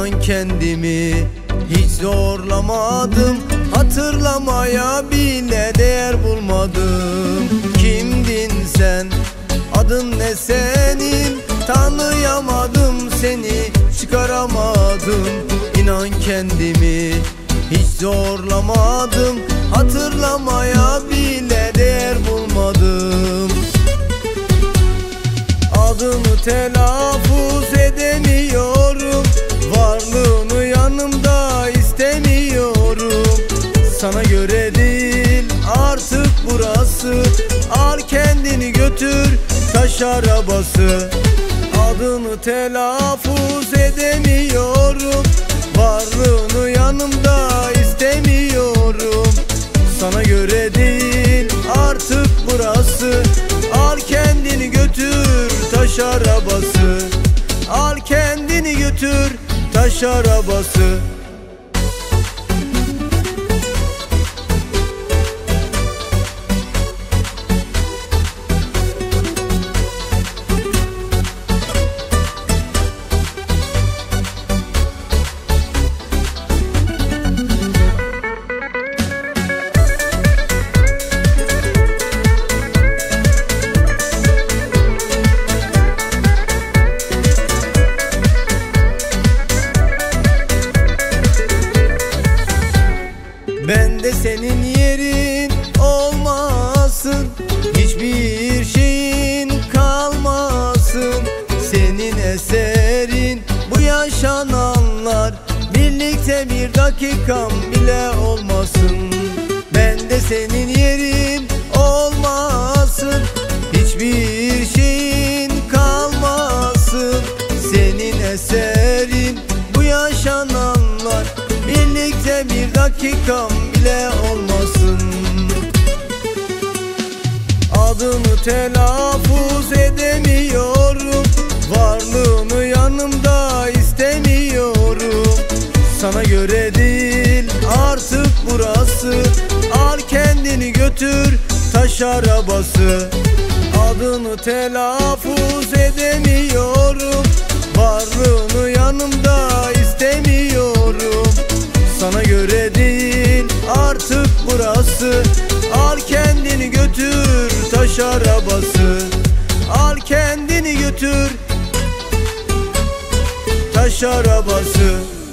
İnan kendimi hiç zorlamadım, hatırlamaya bile değer bulmadım. Kimdin sen, adın ne senin? Tanıyamadım seni, çıkaramadım. İnan kendimi hiç zorlamadım, hatırlamaya bile değer bulmadım. Adını telaffuz edemiyorum, varlığını yanımda istemiyorum. Sana göre değil artık burası, al kendini götür taş arabası. Adını telaffuz edemiyorum, varlığını yanımda istemiyorum. Sana göre değil artık burası, al kendini götür taş arabası. Al kendini götür taş arabası. Ben de senin yerin olmasın, hiçbir şeyin kalmasın. Senin eserin bu yaşananlar, birlikte bir dakikam bile olmasın. Ben de senin yerin olmasın, hiçbir şeyin kalmasın. Senin eserin bu yaşananlar, birlikte bir dakikam bile olmasın. Adını telaffuz edemiyorum, varlığını yanımda istemiyorum. Sana göre değil artık burası, al kendini götür taş arabası. Adını telaffuz edemiyorum, varlığını yanımda istemiyorum. Sana göre değil artık burası, al kendini götür taş arabası. Al kendini götür taş arabası.